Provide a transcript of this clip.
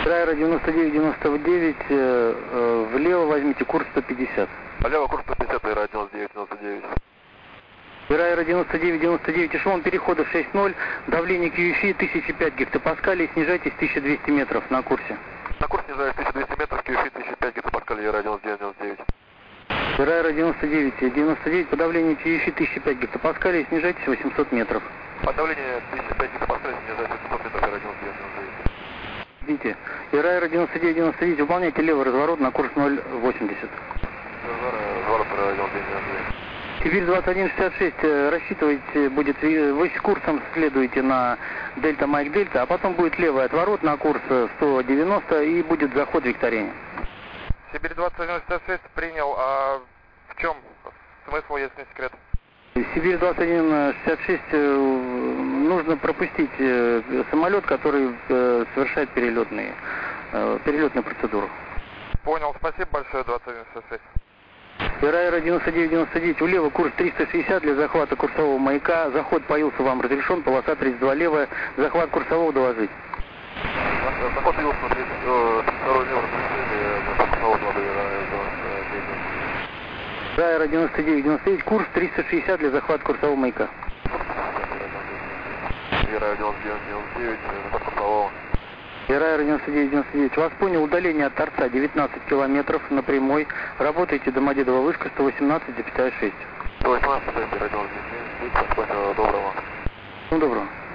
Райра 9999, влево возьмите курс 150. Влево курс 150, Райра 9999. Райра 9999, эшелон перехода 6.0, давление QFI 1005 гектопаскалей, снижайтесь 1200 метров на курсе. На курс снижаюсь 1200 метров, QFI 1005 гектопаскалей, Райра 9999. Райра 9999, по давлению QFI 1005 гектопаскалей, снижайтесь 800 метров. По давлению 1005 гектопаскалей, снижаюсь 800 метров, Райра 9999. Видите, Райра 9999, выполняйте левый разворот на курс 080. Разворот, Райра 9999. Сибирь 2166, рассчитывайте, будет, вы с курсом следуете на Дельта Майк Дельта, а потом будет левый отворот на курс 190 и будет заход в Викторине. Сибирь 2166 принял, а в чем смысл, если не секрет? Сибирь 2166, нужно пропустить самолет, который совершает перелетную процедуру. Понял, спасибо большое, 2166. Райра 9999, влево курс 360 для захвата курсового маяка, заход по Илсу вам разрешен, полоса 32 левая, захват курсового доложить. Заход Илсу 32 левая, курсового доложить. Райра 9999, курс 360 для захвата курсового маяка. Райра 9999, захват курсового. Райра 9999, вас понял, удаление от торца 19 километров на прямой, работаете Домодедово вышка 118,6. 118, Райра 9999, доброго. Ну, доброго.